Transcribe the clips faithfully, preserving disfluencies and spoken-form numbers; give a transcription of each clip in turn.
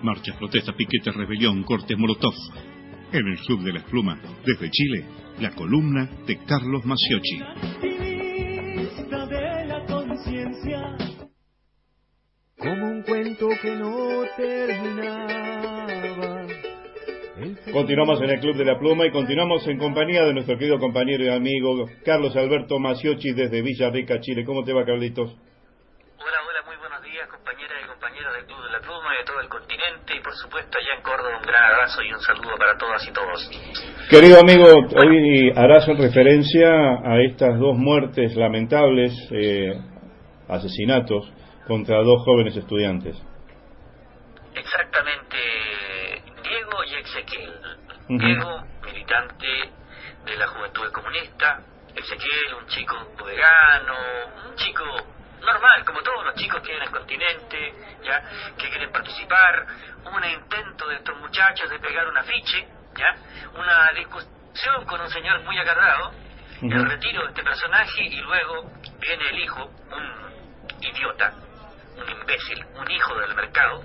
marchas, protestas, piquetes, rebelión, cortes, molotov. En el Club de la Pluma, desde Chile, la columna de Carlos Maciocchi. Como un cuento que no terminaba. Continuamos en el Club de la Pluma y continuamos en compañía de nuestro querido compañero y amigo Carlos Alberto Maciocchi desde Villarrica, Chile. ¿Cómo te va, Carlitos? Hola, hola, muy buenos días, compañeras y compañeros del Club de la Pluma y de todo el continente, y por supuesto allá en Córdoba un gran abrazo y un saludo para todas y todos. Querido amigo, hoy harás referencia a estas dos muertes lamentables, eh, asesinatos contra dos jóvenes estudiantes. Exactamente, Diego y Ezequiel. Uh-huh. Diego, militante de la Juventud Comunista; Ezequiel, un chico vegano, un chico normal, como todos los chicos que hay en el continente, ya, que quieren participar. Un intento de estos muchachos de pegar un afiche, ya, una discusión con un señor muy agarrado, uh-huh. El retiro de este personaje, y luego viene el hijo, un idiota, un imbécil, un hijo del mercado,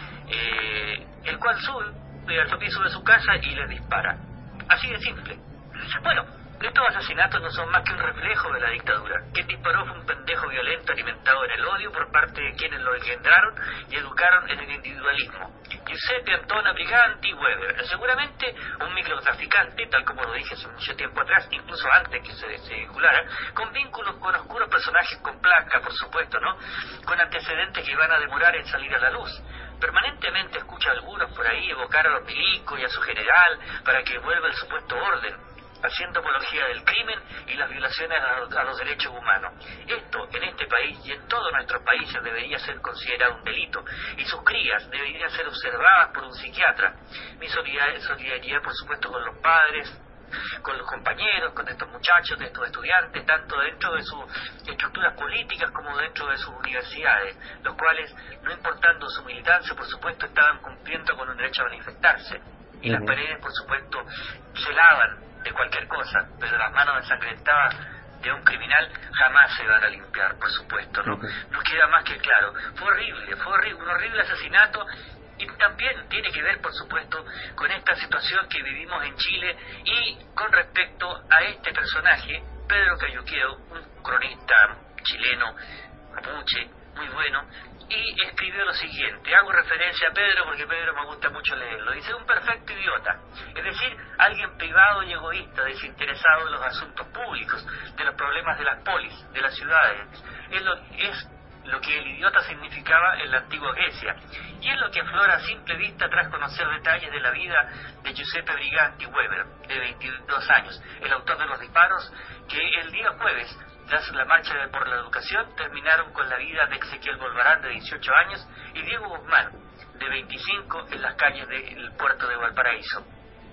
eh, el cual sube al piso de su casa y le dispara. Así de simple. Bueno, estos asesinatos no son más que un reflejo de la dictadura. Quien disparó fue un pendejo violento alimentado en el odio por parte de quienes lo engendraron y educaron en el individualismo. Giuseppe Antona Briganti Weber, seguramente un microtraficante, tal como lo dije hace mucho tiempo atrás, incluso antes que se, se vinculara, con vínculos con oscuros personajes con placa, por supuesto, ¿no? Con antecedentes que van a demorar en salir a la luz. Permanentemente escucho a algunos por ahí evocar a los milicos y a su general para que vuelva el supuesto orden, haciendo apología del crimen y las violaciones a los, a los derechos humanos. Esto, en este país y en todos nuestros países, debería ser considerado un delito, y sus crías deberían ser observadas por un psiquiatra. Mi solidaridad, solidaridad por supuesto, con los padres, con los compañeros, con estos muchachos, de estos estudiantes, tanto dentro de sus estructuras políticas como dentro de sus universidades, los cuales, no importando su militancia, por supuesto, estaban cumpliendo con un derecho a manifestarse. Y las paredes, por supuesto, se lavan de cualquier cosa, pero las manos ensangrentadas de un criminal jamás se van a limpiar, por supuesto, ¿no? Nos queda más que claro. Fue horrible, fue horrible, un horrible asesinato. Y también tiene que ver, por supuesto, con esta situación que vivimos en Chile y con respecto a este personaje, Pedro Cayuqueo, un cronista chileno, mapuche, muy bueno, y escribió lo siguiente. Hago referencia a Pedro porque Pedro me gusta mucho leerlo. Dice: un perfecto idiota, es decir, alguien privado y egoísta, desinteresado de los asuntos públicos, de los problemas de las polis, de las ciudades. Es lo, es lo que el idiota significaba en la antigua Grecia, y es lo que aflora a simple vista tras conocer detalles de la vida de Giuseppe Briganti Weber, de veintidós años, el autor de los disparos que el día jueves, tras la marcha de por la educación, terminaron con la vida de Ezequiel Bolvarán, de dieciocho años, y Diego Guzmán, de veinticinco, en las calles del puerto de Valparaíso.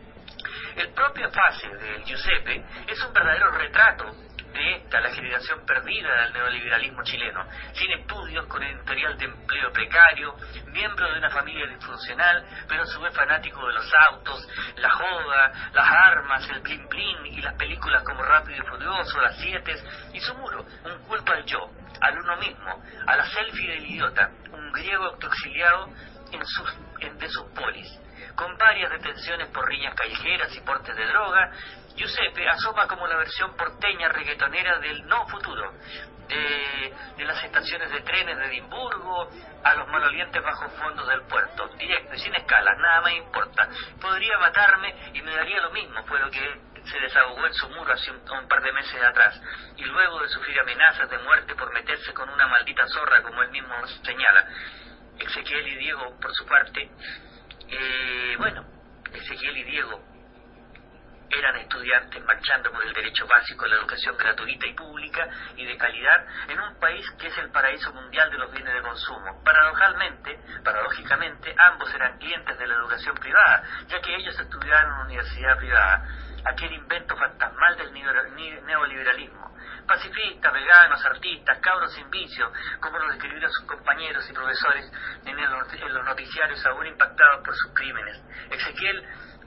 El propio fase de Giuseppe es un verdadero retrato de esta, la generación perdida del neoliberalismo chileno, sin estudios, con el historial de empleo precario, miembro de una familia disfuncional, pero a su vez fanático de los autos, la joda, las armas, el blin blin y las películas como Rápido y Furioso, Las Siete, y su muro, un culto al yo, al uno mismo, a la selfie del idiota, un griego autoexiliado en sus, en, de sus polis, con varias detenciones por riñas callejeras y portes de droga. Giuseppe asoma como la versión porteña reggaetonera del no futuro, de, de las estaciones de trenes de Edimburgo a los malolientes bajos fondos del puerto, directo y sin escalas, nada más importa. Podría matarme y me daría lo mismo, fue lo que se desahogó en su muro hace un, un par de meses atrás, y luego de sufrir amenazas de muerte por meterse con una maldita zorra, como él mismo señala. Ezequiel y Diego, por su parte, eh, bueno, Ezequiel y Diego eran estudiantes marchando por el derecho básico a la educación gratuita y pública y de calidad en un país que es el paraíso mundial de los bienes de consumo. Paradojalmente, paradójicamente, ambos eran clientes de la educación privada, ya que ellos estudiaron en una universidad privada, aquel invento fantasmal del neoliberalismo. Pacifistas, veganos, artistas, cabros sin vicio, como lo describieron sus compañeros y profesores en, el, en los noticiarios aún impactados por sus crímenes. Ezequiel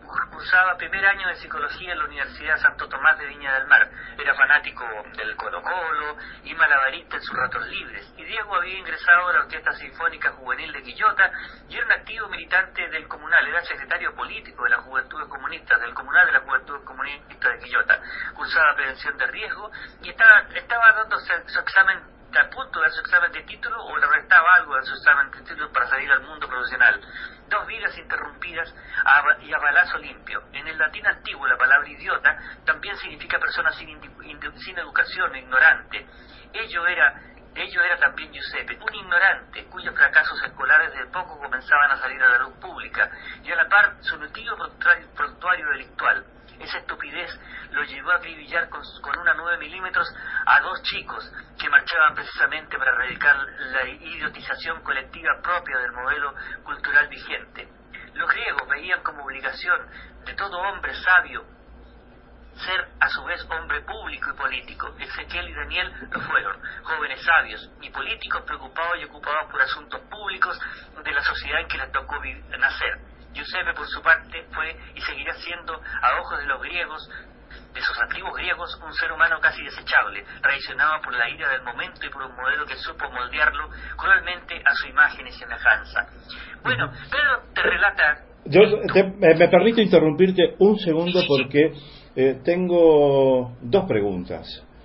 cursaba primer año de psicología en la Universidad Santo Tomás de Viña del Mar. Era fanático del Colo Colo y malabarista en sus ratos libres. Y Diego había ingresado a la Orquesta Sinfónica Juvenil de Quillota y era un activo militante del Comunal. Era secretario político de las Juventudes Comunistas, del Comunal de las Juventudes Comunistas de Quillota. Cursaba prevención de riesgo y estaba, estaba dando su examen a punto de dar su examen de título, o le restaba algo de su examen de título para salir al mundo profesional. Dos vidas interrumpidas a, y a balazo limpio. En el latín antiguo la palabra idiota también significa persona sin, sin educación, ignorante. Ello era, ello era también Giuseppe, un ignorante cuyos fracasos escolares de poco comenzaban a salir a la luz pública, y a la par su noticiero prontuario delictual. Esa estupidez lo llevó a acribillar con, con una nueve milímetros a dos chicos que marchaban precisamente para erradicar la idiotización colectiva propia del modelo cultural vigente. Los griegos veían como obligación de todo hombre sabio ser a su vez hombre público y político. Ezequiel y Daniel lo fueron, jóvenes sabios y políticos preocupados y ocupados por asuntos públicos de la sociedad en que les tocó nacer. Giuseppe, por su parte, fue y seguirá siendo, a ojos de los griegos, de sus antiguos griegos, un ser humano casi desechable, traicionado por la ira del momento y por un modelo que supo moldearlo cruelmente a su imagen y semejanza. Bueno, Pedro te relata... Yo te, me permito interrumpirte un segundo porque eh, tengo dos preguntas.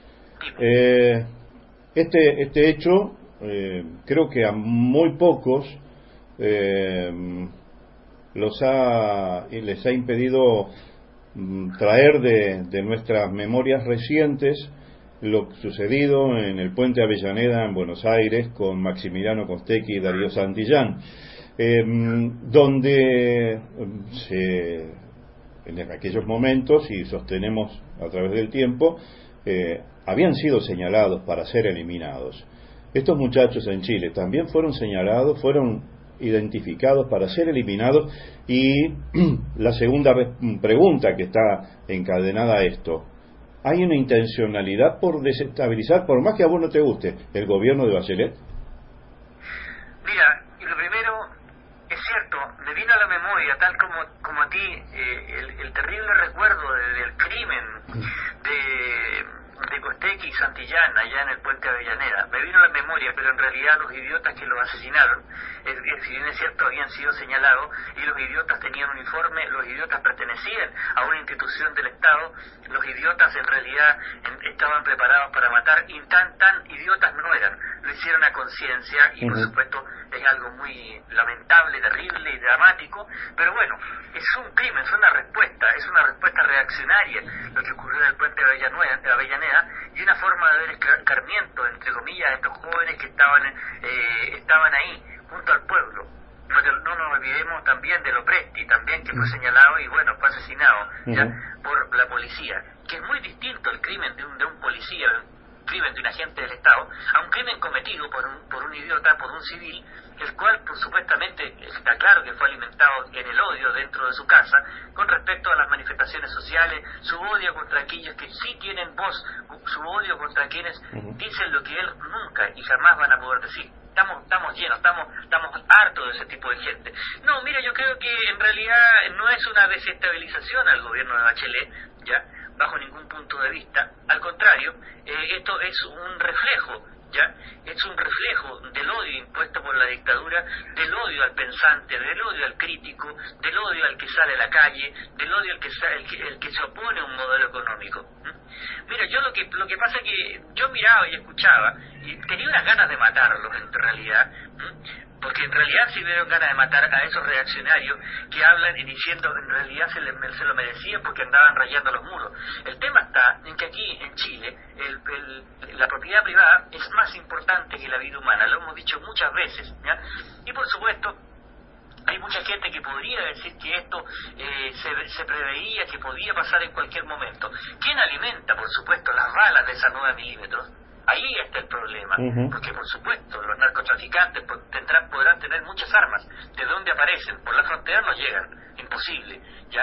Eh, este, este hecho, eh, creo que a muy pocos... Eh, los ha les ha impedido mm, traer de, de nuestras memorias recientes lo sucedido en el puente Avellaneda en Buenos Aires con Maximiliano Costecchi y Darío Santillán, eh, donde se, en aquellos momentos, y sostenemos a través del tiempo, eh, habían sido señalados para ser eliminados. Estos muchachos en Chile también fueron señalados, fueron identificados para ser eliminados. Y la segunda pregunta que está encadenada a esto: ¿hay una intencionalidad por desestabilizar, por más que a vos no te guste, el gobierno de Bachelet? Mira, y lo primero, es cierto, me vino a la memoria, tal como, como a ti, eh, el, el terrible recuerdo de, del crimen de, de Costecchi y Santillán allá en el puente Avellaneda. Me vino a la memoria, pero en realidad los idiotas que los asesinaron, es, es, si bien es cierto, habían sido señalados y los idiotas tenían un uniforme, los idiotas pertenecían a una institución del Estado, los idiotas en realidad en, estaban preparados para matar, y tan tan idiotas no eran, lo hicieron a conciencia, y uh-huh. por supuesto es algo muy lamentable, terrible y dramático, pero bueno, es un crimen, es una respuesta, es una respuesta reaccionaria lo que ocurrió en el puente de Avellaneda, y una forma de ver escarmiento, entre comillas, a estos jóvenes que estaban eh, estaban ahí, junto al pueblo. No, no nos olvidemos también de Lopresti, también, que fue señalado y bueno, fue asesinado ¿ya? Uh-huh. por la policía, que es muy distinto el crimen de un, de un policía, un crimen de un agente del Estado, a un crimen cometido por un, por un idiota, por un civil, el cual, por supuestamente, está claro que fue alimentado en el odio dentro de su casa, con respecto a las manifestaciones sociales, su odio contra aquellos que sí tienen voz, su odio contra quienes uh-huh. dicen lo que él nunca y jamás van a poder decir. Estamos, estamos llenos, estamos, estamos hartos de ese tipo de gente. No, mira, yo creo que en realidad no es una desestabilización al gobierno de Bachelet, ya, bajo ningún punto de vista. Al contrario, eh, esto es un reflejo, ya, es un reflejo del odio impuesto por la dictadura, del odio al pensante, del odio al crítico, del odio al que sale a la calle, del odio al que sale, el que, el que se opone a un modelo económico. ¿Mm? Mira, yo lo que lo que pasa es que yo miraba y escuchaba y tenía unas ganas de matarlos en realidad, ¿Mm? porque en realidad sí me dieron ganas de matar a esos reaccionarios que hablan y diciendo que en realidad se, le, se lo merecían porque andaban rayando los muros. El tema está en que aquí en Chile el, el, la propiedad privada es más importante que la vida humana, lo hemos dicho muchas veces, ¿ya? Y por supuesto hay mucha gente que podría decir que esto eh, se, se preveía que podía pasar en cualquier momento. ¿Quién alimenta, por supuesto, las balas de esa nueve milímetros? Ahí está el problema, uh-huh. porque por supuesto los narcotraficantes tendrán, podrán tener muchas armas. ¿De dónde aparecen? Por la frontera no llegan, imposible, ¿ya?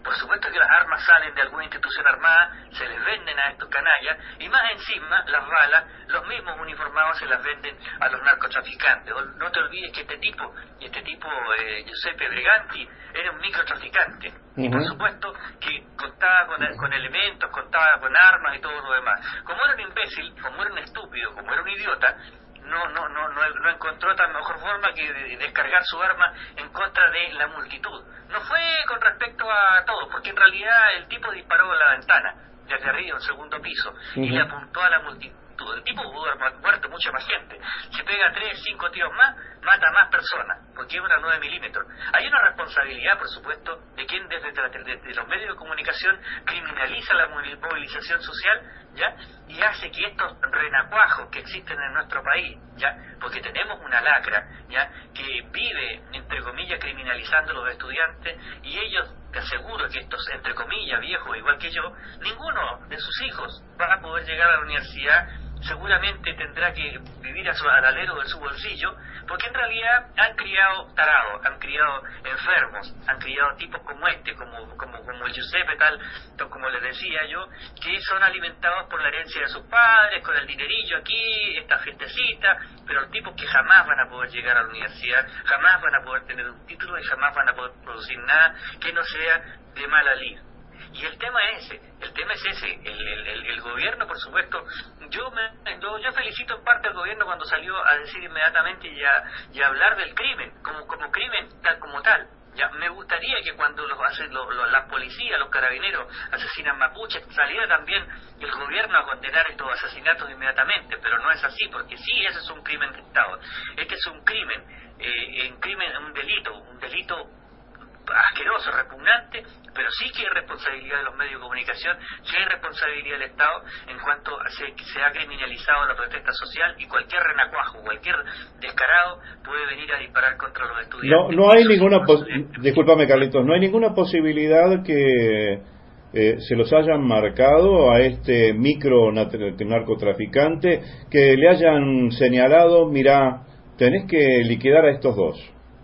Por supuesto que las armas salen de alguna institución armada, se les venden a estos canallas, y más encima, las balas, los mismos uniformados se las venden a los narcotraficantes. No te olvides que este tipo, este tipo, eh, Giuseppe Breganti, era un microtraficante. Uh-huh. Y por supuesto que contaba con, con elementos, contaba con armas y todo lo demás. Como era un imbécil, como era un estúpido, como era un idiota, no no no no, no encontró tan mejor forma que de descargar su arma en contra de la multitud. No fue con respecto a todo, porque en realidad el tipo disparó a la ventana desde arriba, un segundo piso, uh-huh. y le apuntó a la multitud. El tipo pudo haber muerto mucha más gente. Si pega tres, cinco tiros más, mata a más personas, porque es una nueve milímetros. Hay una responsabilidad, por supuesto, de quien desde, desde los medios de comunicación criminaliza la movilización social, ¿ya? Y hace que estos renacuajos que existen en nuestro país, ¿ya? Porque tenemos una lacra, ¿ya? Que vive, entre comillas, criminalizando a los estudiantes, y ellos, te aseguro que estos, entre comillas, viejos, igual que yo, ninguno de sus hijos va a poder llegar a la universidad. Seguramente tendrá que vivir a su, al alero de su bolsillo, porque en realidad han criado tarados, han criado enfermos, han criado tipos como este, como como como el Giuseppe, tal, como les decía yo, que son alimentados por la herencia de sus padres, con el dinerillo aquí, esta fiestecita, pero tipos que jamás van a poder llegar a la universidad, jamás van a poder tener un título y jamás van a poder producir nada que no sea de mala lid. Y el tema es ese, el tema es ese, el, el, el, el gobierno, por supuesto, yo me yo, yo felicito en parte al gobierno cuando salió a decir inmediatamente y a, y a hablar del crimen, como como crimen tal como tal. Ya, me gustaría que cuando los hacen lo, lo, las policías, los carabineros asesinan mapuches, saliera también el gobierno a condenar estos asesinatos inmediatamente, pero no es así, porque sí, ese es un crimen de Estado. Este es un crimen, eh, un crimen, un delito, un delito asqueroso, repugnante, pero sí que hay responsabilidad de los medios de comunicación, sí hay responsabilidad del Estado en cuanto a se, se ha criminalizado la protesta social, y cualquier renacuajo, cualquier descarado puede venir a disparar contra los estudiantes. No, no hay ninguna, pos- discúlpame Carlitos, no hay ninguna posibilidad que eh, se los hayan marcado a este micro narcotraficante, que le hayan señalado, mirá, tenés que liquidar a estos dos.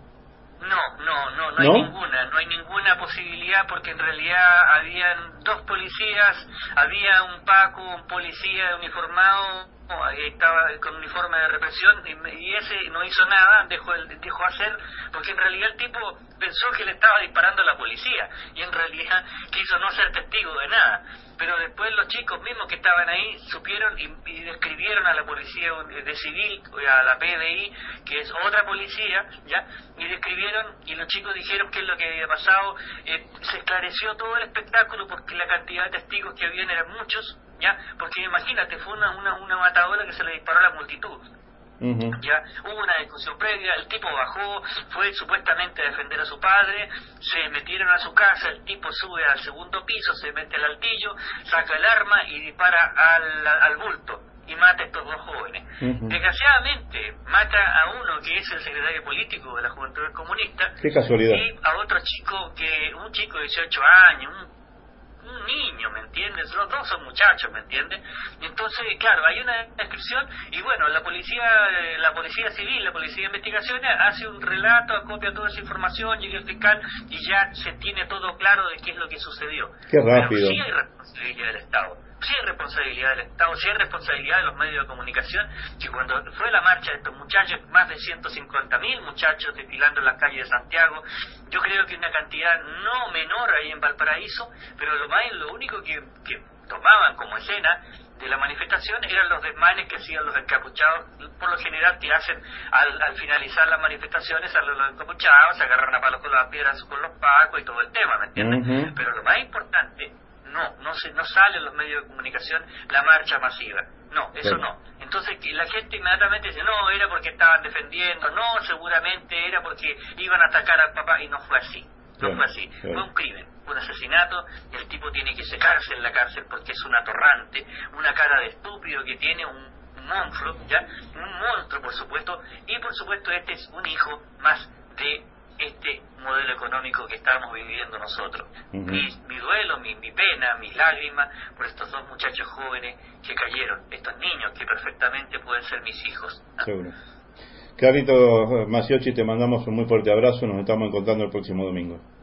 No, no, no, no hay ¿No? ninguna, no hay ninguna posibilidad, porque en realidad habían dos policías, había un Paco, un policía uniformado, estaba con uniforme de represión, y, y ese no hizo nada, dejó, dejó hacer, porque en realidad el tipo pensó que le estaba disparando a la policía, y en realidad quiso no ser testigo de nada. Pero después los chicos mismos que estaban ahí supieron y, y describieron a la policía de civil, a la P D I, que es otra policía, ya, y describieron, y los chicos dijeron qué es lo que había pasado. Eh, se esclareció todo el espectáculo, porque la cantidad de testigos que habían eran muchos, ya, porque imagínate, fue una, una, una matadora que se le disparó a la multitud. Uh-huh. Ya hubo una discusión previa, el tipo bajó, fue supuestamente a defender a su padre, se metieron a su casa, el tipo sube al segundo piso, se mete al altillo, saca el arma y dispara al, al bulto y mata a estos dos jóvenes. Uh-huh. Desgraciadamente mata a uno que es el secretario político de la Juventud Comunista. Qué casualidad. Y a otro chico, que un chico de dieciocho años, un un niño, ¿me entiendes? Los dos son muchachos, ¿me entiendes? Entonces, claro, hay una descripción, y bueno, la policía la policía civil, la policía de investigaciones hace un relato, acopia toda esa información, llega el fiscal y ya se tiene todo claro de qué es lo que sucedió. Qué rápido. Pero sí hay responsabilidad del Estado, sí hay responsabilidad del Estado, sí hay responsabilidad de los medios de comunicación, que cuando fue la marcha de estos muchachos, más de ciento cincuenta mil muchachos desfilando en las calles de Santiago, yo creo que una cantidad no menor ahí en Valparaíso, pero lo más lo único que, que tomaban como escena de la manifestación eran los desmanes que hacían los encapuchados, por lo general que hacen al, al finalizar las manifestaciones, a los, los encapuchados se agarran a palos con las piedras con los pacos y todo el tema, ¿me entiendes? Uh-huh. Pero lo más importante, no, no se no sale en los medios de comunicación la marcha masiva, no, eso sí. No. Entonces que la gente inmediatamente dice, no, era porque estaban defendiendo, no, seguramente era porque iban a atacar al papá, y no fue así, no sí, fue así, sí. Fue un crimen, un asesinato, y el tipo tiene que secarse en la cárcel porque es un atorrante, una cara de estúpido que tiene, un monstruo, ¿ya? Un monstruo, por supuesto, y por supuesto este es un hijo más de este modelo económico que estamos viviendo nosotros. Uh-huh. Mi, mi duelo, mi, mi pena, mis lágrimas por estos dos muchachos jóvenes que cayeron, estos niños que perfectamente pueden ser mis hijos. ¿No? Seguro. Carlitos Maciocchi, te mandamos un muy fuerte abrazo, nos estamos encontrando el próximo domingo.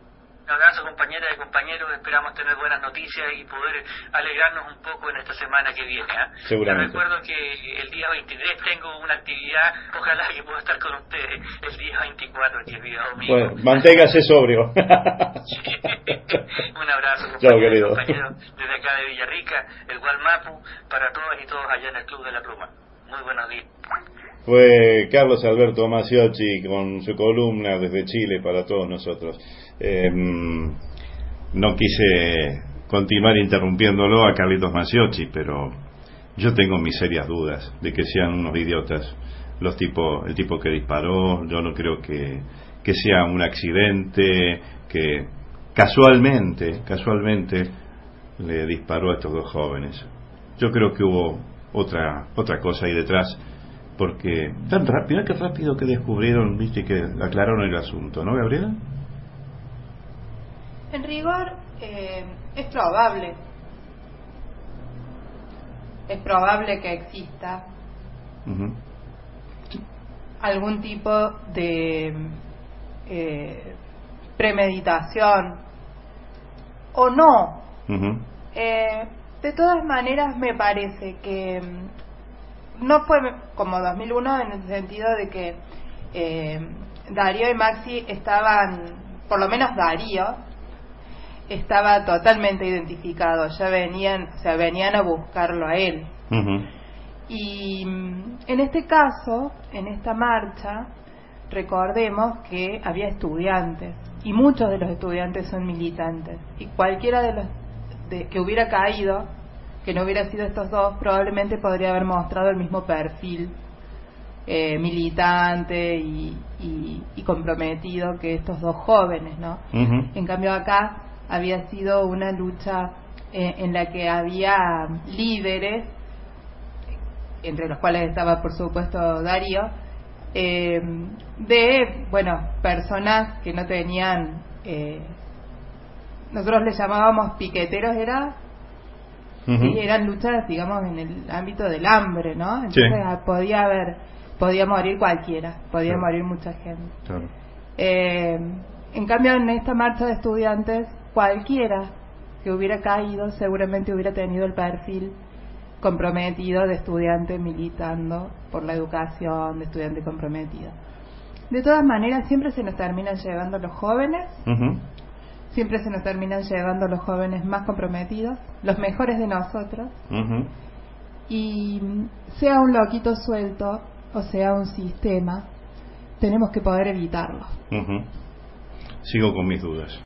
Un abrazo, compañeras y compañeros. Esperamos tener buenas noticias y poder alegrarnos un poco en esta semana que viene. ¿eh? Seguramente. Les recuerdo que el día veintitrés tengo una actividad. Ojalá que pueda estar con ustedes el día veinticuatro, que es día domingo. Bueno, manténgase sobrio. Un abrazo, Chao, querido. compañeros, desde acá de Villarrica, el Gualmapu, para todas y todos allá en el Club de la Pluma. Muy buenos días. Fue Carlos Alberto Maciocchi con su columna desde Chile para todos nosotros. Eh, no quise continuar interrumpiéndolo a Carlitos Maciocchi, pero yo tengo mis serias dudas de que sean unos idiotas los tipos, el tipo que disparó. Yo no creo que, que sea un accidente, que casualmente, casualmente le disparó a estos dos jóvenes. Yo creo que hubo otra, otra cosa ahí detrás. Porque tan rápido, qué rápido que descubrieron, viste, que aclararon el asunto, ¿no, Gabriela? En rigor, eh, es probable. Es probable que exista uh-huh. algún tipo de eh, premeditación o no. Uh-huh. Eh, de todas maneras, me parece que no fue como dos mil uno en el sentido de que eh, Darío y Maxi estaban, por lo menos Darío estaba totalmente identificado, ya venían, o sea, venían a buscarlo a él. Uh-huh. Y en este caso, en esta marcha, recordemos que había estudiantes y muchos de los estudiantes son militantes y cualquiera de los de, que hubiera caído, que no hubiera sido estos dos, probablemente podría haber mostrado el mismo perfil eh, militante y, y, y comprometido que estos dos jóvenes, ¿no? Uh-huh. En cambio acá había sido una lucha eh, en la que había líderes, entre los cuales estaba por supuesto Darío, eh, de, bueno, personas que no tenían, eh, nosotros les llamábamos piqueteros, era... Uh-huh. Sí, eran luchas, digamos, en el ámbito del hambre, ¿no? Entonces sí. podía haber, podía morir cualquiera, podía claro. morir mucha gente. Claro. Eh, en cambio, en esta marcha de estudiantes, cualquiera que hubiera caído seguramente hubiera tenido el perfil comprometido de estudiante militando por la educación, de estudiante comprometido. De todas maneras, siempre se nos terminan llevando los jóvenes. Uh-huh. Siempre se nos terminan llegando los jóvenes más comprometidos, los mejores de nosotros. Uh-huh. Y sea un loquito suelto o sea un sistema, tenemos que poder evitarlo. Uh-huh. Sigo con mis dudas.